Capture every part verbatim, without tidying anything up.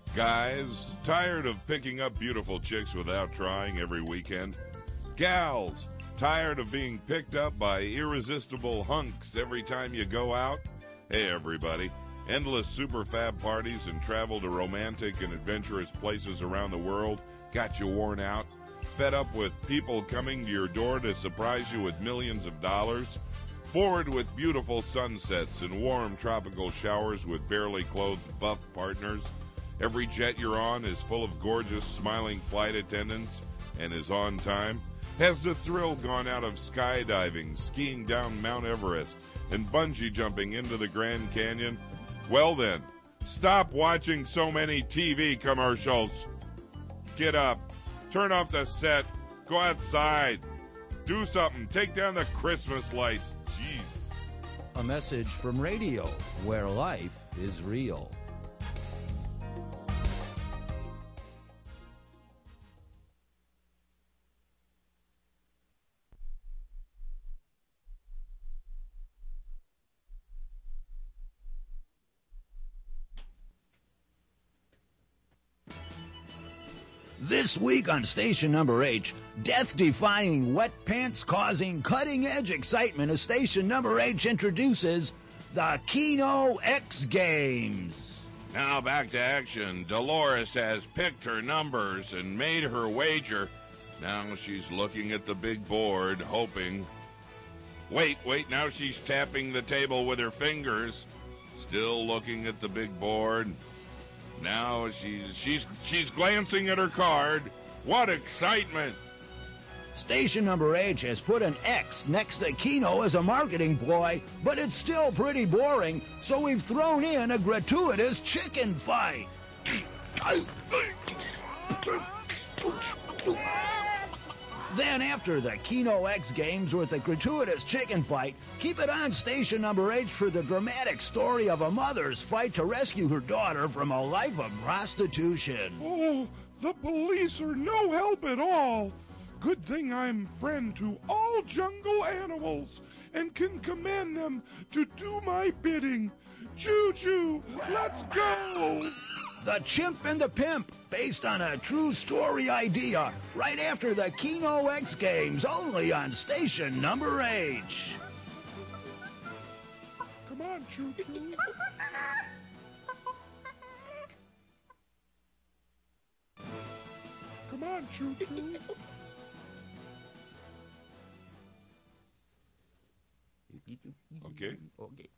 Guys, tired of picking up beautiful chicks without trying every weekend? Gals, tired of being picked up by irresistible hunks every time you go out? Hey, everybody. Endless super fab parties and travel to romantic and adventurous places around the world got you worn out? Fed up with people coming to your door to surprise you with millions of dollars? Bored with beautiful sunsets and warm tropical showers with barely clothed buff partners? Every jet you're on is full of gorgeous, smiling flight attendants and is on time? Has the thrill gone out of skydiving, skiing down Mount Everest, and bungee jumping into the Grand Canyon? Well then, stop watching so many T V commercials. Get up, turn off the set, go outside, do something, take down the Christmas lights. Jeez. A message from radio, where life is real. This week on Station Number H, death-defying, wet pants-causing, cutting-edge excitement as Station Number H introduces the Keno X Games. Now back to action. Dolores has picked her numbers and made her wager. Now she's looking at the big board, hoping. Wait, wait, now she's tapping the table with her fingers. Still looking at the big board. Now she's she's she's glancing at her card. What excitement! Station Number H has put an X next to Keno as a marketing ploy, but it's still pretty boring, so we've thrown in a gratuitous chicken fight. Then after the Keno X Games with a gratuitous chicken fight, keep it on Station Number H for the dramatic story of a mother's fight to rescue her daughter from a life of prostitution. Oh, the police are no help at all. Good thing I'm friend to all jungle animals and can command them to do my bidding. Choo-choo, let's go! The Chimp and the Pimp, based on a true story idea, right after the Keno X Games, only on Station Number H. Come on, Choo-choo. Come on, Choo-choo. Okay. Okay.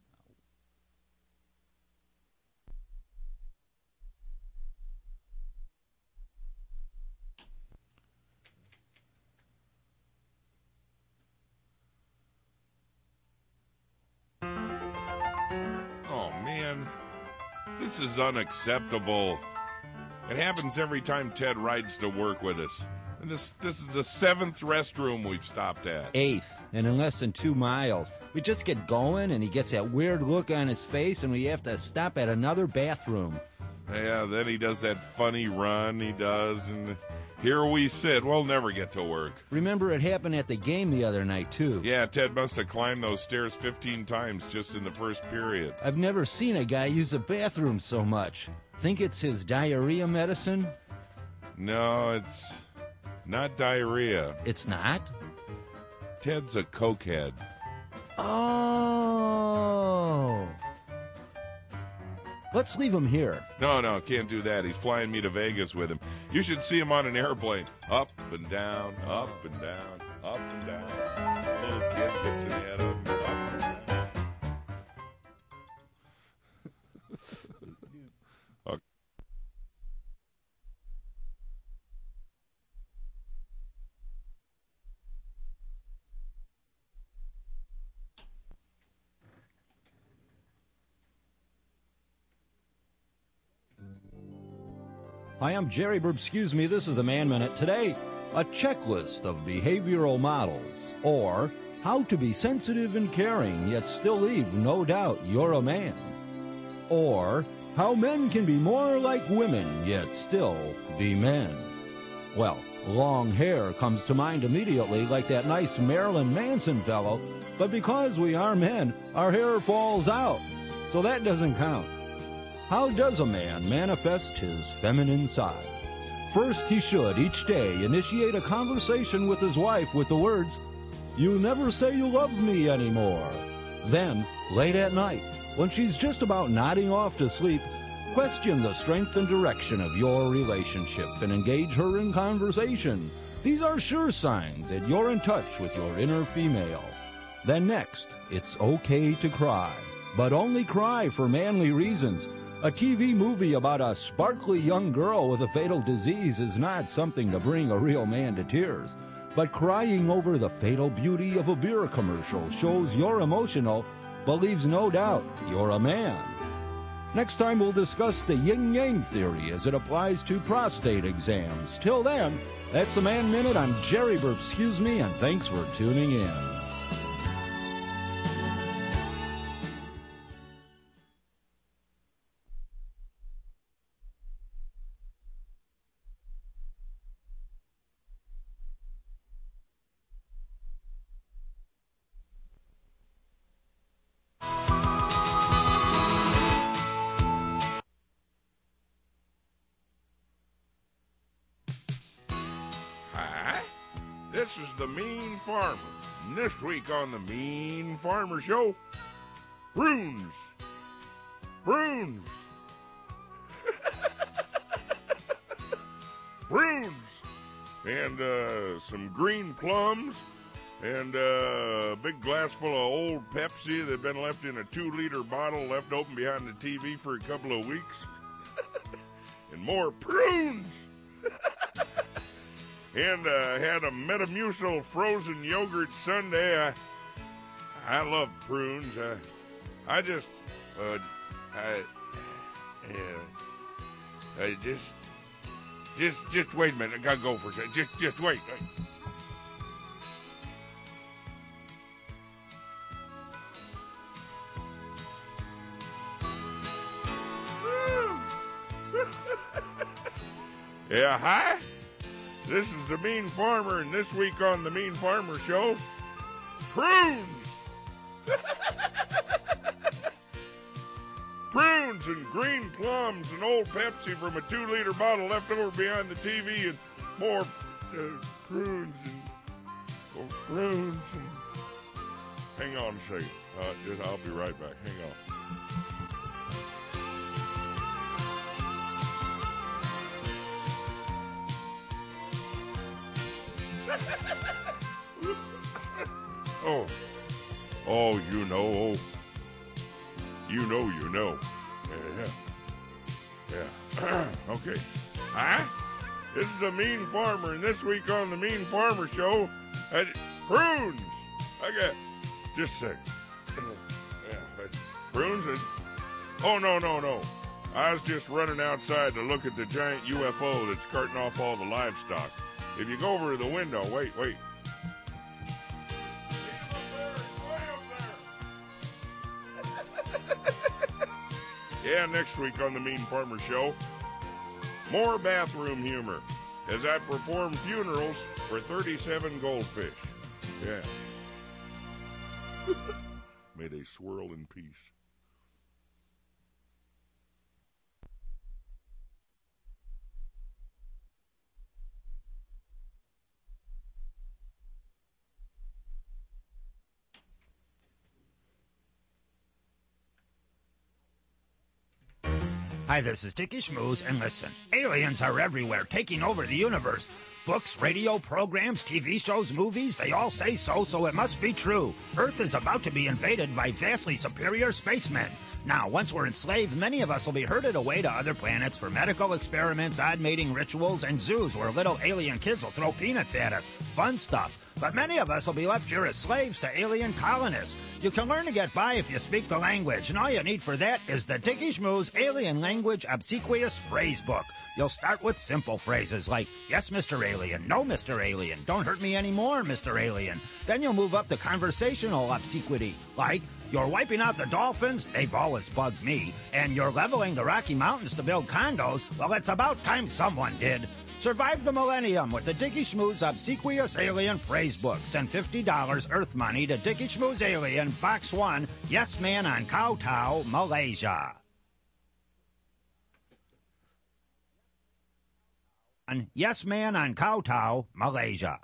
Oh, man. This is unacceptable. It happens every time Ted rides to work with us. And this this is the seventh restroom we've stopped at. Eighth, and in less than two miles. We just get going, and he gets that weird look on his face, and we have to stop at another bathroom. Yeah, then he does that funny run he does, and here we sit. We'll never get to work. Remember, it happened at the game the other night, too. Yeah, Ted must have climbed those stairs fifteen times just in the first period. I've never seen a guy use a bathroom so much. Think it's his diarrhea medicine? No, it's not diarrhea. It's not? Ted's a cokehead. Oh. Let's leave him here. No, no, can't do that. He's flying me to Vegas with him. You should see him on an airplane. Up and down, up and down, up and down. Little kid gets ahead of him. Up and down. Okay. Hi, I'm Jerry Burb. Excuse me, this is the Man Minute. Today, a checklist of behavioral models, or how to be sensitive and caring, yet still leave no doubt you're a man. Or how men can be more like women, yet still be men. Well, long hair comes to mind immediately, like that nice Marilyn Manson fellow, but because we are men, our hair falls out, so that doesn't count. How does a man manifest his feminine side? First, he should each day initiate a conversation with his wife with the words, "You never say you love me anymore." Then, late at night, when she's just about nodding off to sleep, question the strength and direction of your relationship and engage her in conversation. These are sure signs that you're in touch with your inner female. Then next, it's okay to cry, but only cry for manly reasons. A T V movie about a sparkly young girl with a fatal disease is not something to bring a real man to tears. But crying over the fatal beauty of a beer commercial shows you're emotional, but leaves no doubt you're a man. Next time we'll discuss the yin-yang theory as it applies to prostate exams. Till then, that's the Man Minute. I'm Jerry Burp, excuse me, and thanks for tuning in. This is the Mean Farmer. And this week on the Mean Farmer Show, prunes. Prunes. Prunes. And uh, some green plums. And uh, a big glass full of old Pepsi that had been left in a two-liter bottle left open behind the T V for a couple of weeks. And more prunes. And uh, had a Metamucil frozen yogurt sundae. I, I love prunes. I, I just, uh, I, uh, I just, just, just wait a minute. I gotta go for a second. Just, just wait. Yeah, hi. This is the Mean Farmer, and this week on the Mean Farmer Show, prunes! Prunes and green plums and old Pepsi from a two-liter bottle left over behind the T V, and more uh, prunes and oh, prunes and... Hang on a second. Uh, just, I'll be right back. Hang on. Oh, oh, you know, oh, you know, you know, yeah, yeah, okay, huh? This is the Mean Farmer, and this week on the Mean Farmer Show, uh, prunes, I got, just a second, yeah, prunes, and, oh, no, no, no, I was just running outside to look at the giant U F O that's carting off all the livestock. If you go over to the window, wait, wait. Yeah, next week on the Mean Farmer Show, more bathroom humor as I perform funerals for thirty-seven goldfish. Yeah. May they swirl in peace. Hi, this is Dickie Schmooze, and listen, aliens are everywhere, taking over the universe. Books, radio programs, T V shows, movies, they all say so, so it must be true. Earth is about to be invaded by vastly superior spacemen. Now, once we're enslaved, many of us will be herded away to other planets for medical experiments, odd mating rituals, and zoos where little alien kids will throw peanuts at us. Fun stuff. But many of us will be left here as slaves to alien colonists. You can learn to get by if you speak the language, and all you need for that is the Dickie Schmooze Alien Language Obsequious Phrase Book. You'll start with simple phrases like, yes, Mister Alien, no, Mister Alien, don't hurt me anymore, Mister Alien. Then you'll move up to conversational obsequity, like, you're wiping out the dolphins, they've always bugged me, and you're leveling the Rocky Mountains to build condos, well, it's about time someone did. Survive the millennium with the Dickie Schmooze Obsequious Alien Phrase Book. Send fifty dollars Earth money to Dickie Schmooze Alien, Box one, Yes Man on Kowtow, Malaysia. Cotton, Yes Man on Kowtow, Malaysia.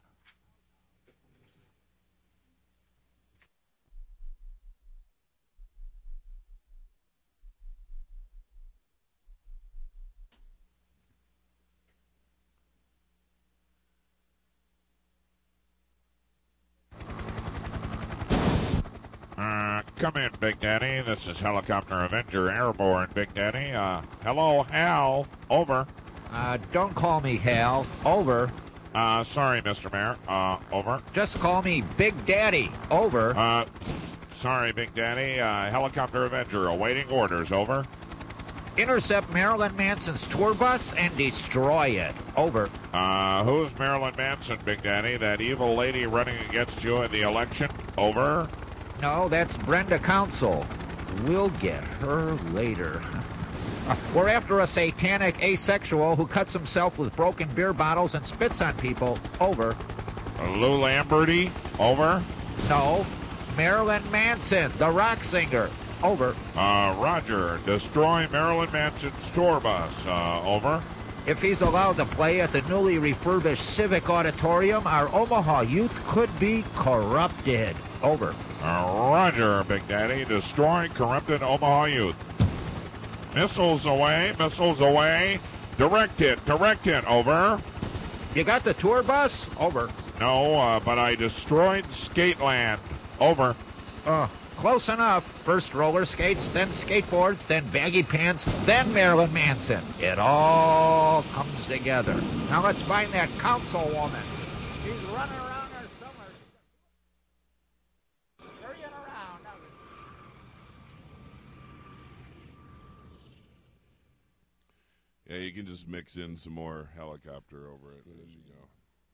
Uh, come in, Big Daddy. This is Helicopter Avenger Airborne, Big Daddy. Uh, hello, Hal. Over. Uh, don't call me Hal. Over. Uh, sorry, Mister Mayor. Uh, over. Just call me Big Daddy. Over. Uh, sorry, Big Daddy. Uh, Helicopter Avenger awaiting orders. Over. Intercept Marilyn Manson's tour bus and destroy it. Over. Uh, who's Marilyn Manson, Big Daddy? That evil lady running against you in the election? Over. No, that's Brenda Council. We'll get her later. We're after a satanic asexual who cuts himself with broken beer bottles and spits on people. Over. Lou Lamberty? Over. No, Marilyn Manson, the rock singer. Over. Uh, Roger. Destroy Marilyn Manson's tour bus. Uh, over. If he's allowed to play at the newly refurbished Civic Auditorium, our Omaha youth could be corrupted. Over. Uh, Roger, Big Daddy. Destroy corrupted Omaha youth. Missiles away, missiles away. Direct hit, direct hit. Over. You got the tour bus? Over. No, uh, but I destroyed Skateland. Over. Uh, close enough. First roller skates, then skateboards, then baggy pants, then Marilyn Manson. It all comes together. Now let's find that councilwoman. She's running around there somewhere. Scurrying around. Yeah, you can just mix in some more helicopter over it as you go.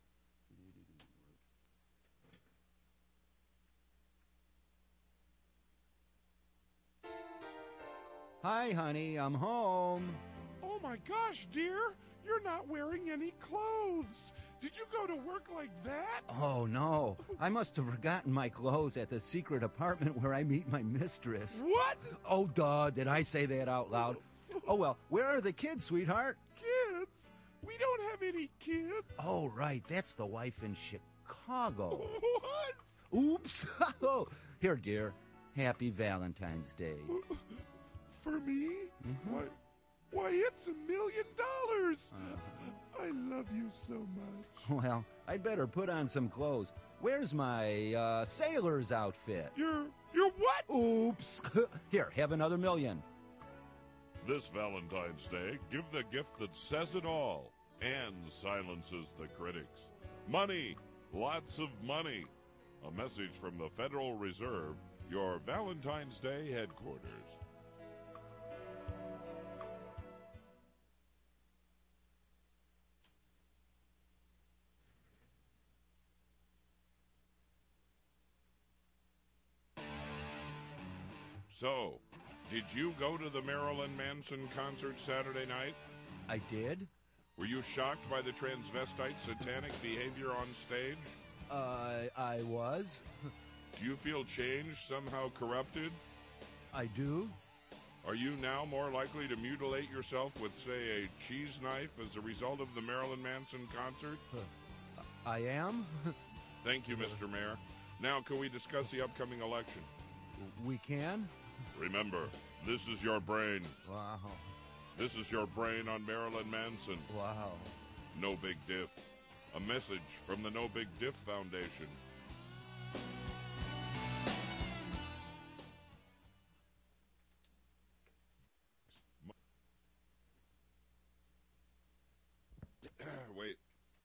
Hi, honey, I'm home. Oh my gosh, dear, you're not wearing any clothes. Did you go to work like that? Oh, no. I must have forgotten my clothes at the secret apartment where I meet my mistress. What? Oh, duh, did I say that out loud? Oh, well, where are the kids, sweetheart? Kids? We don't have any kids. Oh, right, that's the wife in Chicago. What? Oops. Oh, here, dear, happy Valentine's Day. For me? Mm-hmm. Why, why, it's a million dollars. I love you so much. Well, I'd better put on some clothes. Where's my uh, sailor's outfit? You're, you're what? Oops. Here, have another million. This Valentine's Day, give the gift that says it all and silences the critics. Money, lots of money. A message from the Federal Reserve, your Valentine's Day headquarters. So, did you go to the Marilyn Manson concert Saturday night? I did? Were you shocked by the transvestite satanic behavior on stage? Uh, I was. Do you feel changed, somehow corrupted? I do. Are you now more likely to mutilate yourself with, say, a cheese knife as a result of the Marilyn Manson concert? I am? Thank you, Mister Mayor. Now, can we discuss the upcoming election? We can? Remember, this is your brain. Wow. This is your brain on Marilyn Manson. Wow. No Big Diff. A message from the No Big Diff Foundation. Wait.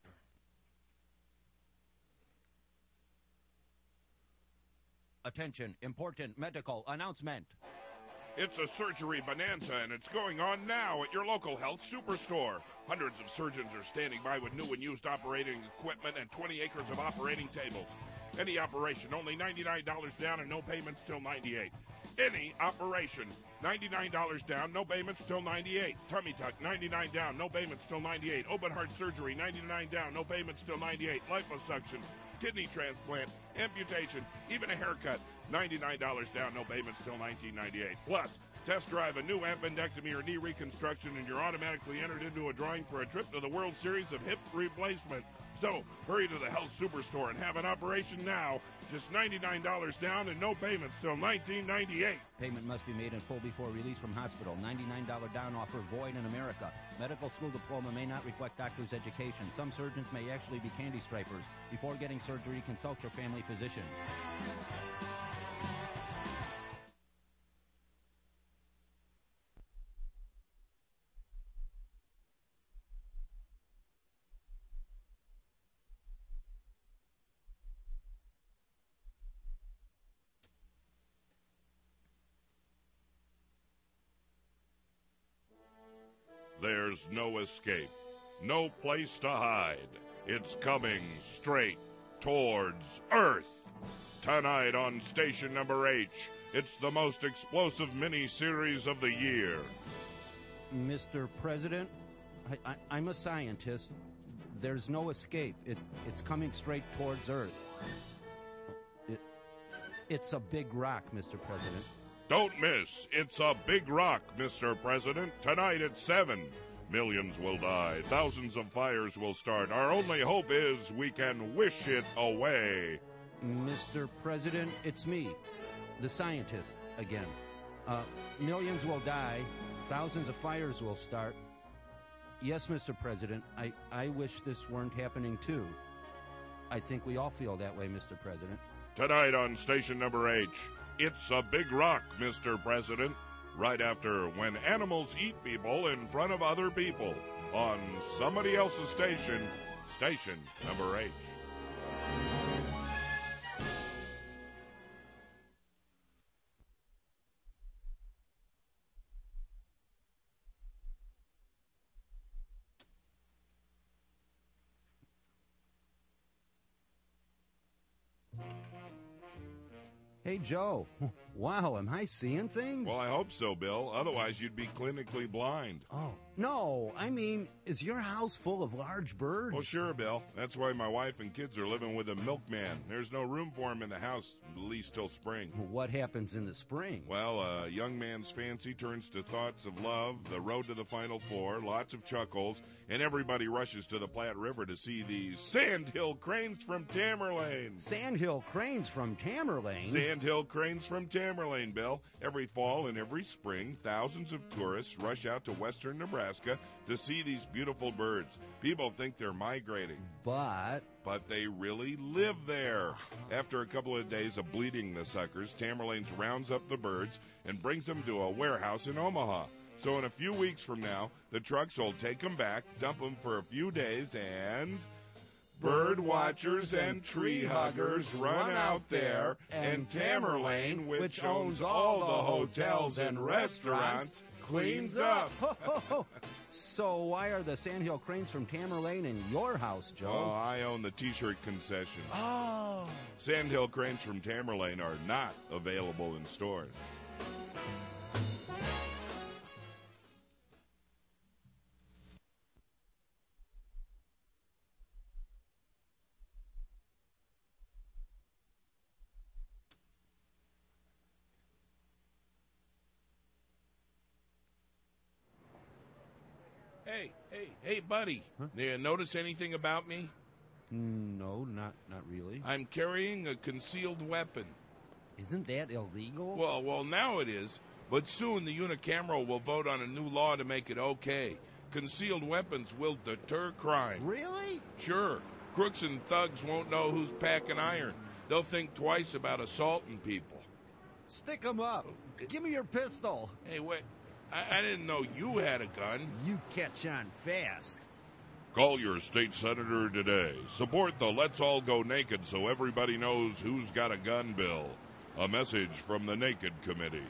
Attention, important medical announcement. It's a surgery bonanza, and it's going on now at your local health superstore. Hundreds of surgeons are standing by with new and used operating equipment and twenty acres of operating tables. Any operation, only ninety-nine dollars down and no payments till ninety-eight dollars. Any operation, ninety-nine dollars down, no payments till ninety-eight dollars. Tummy tuck, ninety-nine dollars down, no payments till ninety-eight dollars. Open heart surgery, ninety-nine dollars down, no payments till ninety-eight dollars. Liposuction, kidney transplant, amputation, even a haircut, ninety-nine dollars down, no payments till nineteen ninety-eight. Plus, Test drive a new appendectomy or knee reconstruction, and you're automatically entered into a drawing for a trip to the World Series of Hip Replacement. So, hurry to the Health Superstore and have an operation now. Just ninety-nine dollars down and no payments till nineteen ninety-eight. Payment must be made in full before release from hospital. ninety-nine dollars down offer void in America. Medical school diploma may not reflect doctor's education. Some surgeons may actually be candy stripers. Before getting surgery, consult your family physician. There's no escape, no place to hide. It's coming straight towards Earth. Tonight on Station Number H, it's the most explosive mini-series of the year. Mister President, I, I, I'm a scientist. There's no escape. It, it's coming straight towards Earth. It, it's a big rock, Mister President. Don't miss. It's a big rock, Mister President. Tonight at seven. Millions will die. Thousands of fires will start. Our only hope is we can wish it away. Mister President, it's me, the scientist, again. Uh, millions will die. Thousands of fires will start. Yes, Mister President, I, I wish this weren't happening too. I think we all feel that way, Mister President. Tonight on Station Number H, it's a big rock, Mister President. Right after When Animals Eat People in Front of Other People on somebody else's station, Station Number H. Hey, Joe. Wow, am I seeing things? Well, I hope so, Bill. Otherwise, you'd be clinically blind. Oh, no. I mean, is your house full of large birds? Well, sure, Bill. That's why my wife and kids are living with a milkman. There's no room for him in the house, at least till spring. What happens in the spring? Well, a young man's fancy turns to thoughts of love, the road to the Final Four, lots of chuckles, and everybody rushes to the Platte River to see the Sandhill Cranes from Tamerlane. Sandhill Cranes from Tamerlane? Sandhill Cranes from Tamerlane, Bill. Every fall and every spring, thousands of tourists rush out to western Nebraska to see these beautiful birds. People think they're migrating. But... But they really live there. After a couple of days of bleeding the suckers, Tamerlane's rounds up the birds and brings them to a warehouse in Omaha. So in a few weeks from now, the trucks will take them back, dump them for a few days, and... bird watchers and tree huggers run out there, and Tamerlane, which owns all the hotels and restaurants, cleans up. So why are the Sandhill Cranes from Tamerlane in your house, Joe? Oh, I own the T-shirt concession. Oh. Sandhill Cranes from Tamerlane are not available in stores. Hey, hey, hey, buddy. Huh? You notice anything about me? No, not not really. I'm carrying a concealed weapon. Isn't that illegal? Well, well, now it is. But soon the unicameral will vote on a new law to make it okay. Concealed weapons will deter crime. Really? Sure. Crooks and thugs won't know who's packing iron. They'll think twice about assaulting people. Stick 'em up. Give me your pistol. Hey, wait. I, I didn't know you had a gun. You catch on fast. Call your state senator today. Support the Let's All Go Naked so everybody knows who's got a gun bill. A message from the Naked Committee.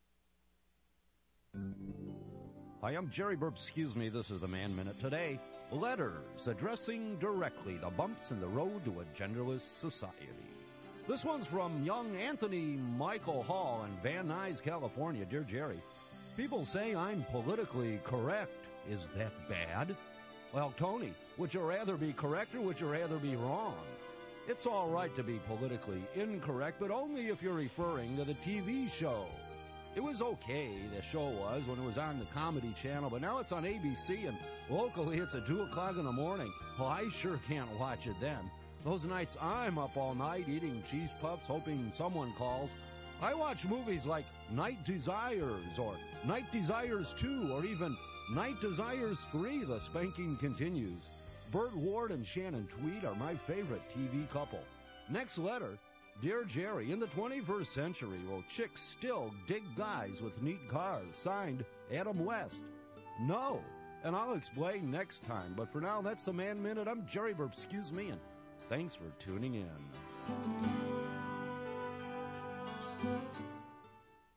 Hi, I'm Jerry Burp. Excuse me, this is the Man Minute. Today, letters addressing directly the bumps in the road to a genderless society. This one's from young Anthony Michael Hall in Van Nuys, California. Dear Jerry, people say I'm politically correct. Is that bad? Well, Tony, would you rather be correct or would you rather be wrong? It's all right to be politically incorrect, but only if you're referring to the T V show. It was okay, the show was, when it was on the Comedy Channel, but now it's on A B C, and locally it's at two o'clock in the morning. Well, I sure can't watch it then. Those nights I'm up all night eating cheese puffs, hoping someone calls. I watch movies like Night Desires, or Night Desires two, or even Night Desires three, The Spanking Continues. Burt Ward and Shannon Tweed are my favorite T V couple. Next letter. Dear Jerry, in the twenty-first century, will chicks still dig guys with neat cars? Signed, Adam West. No, and I'll explain next time. But for now, that's the Man Minute. I'm Jerry Burp, excuse me, and thanks for tuning in.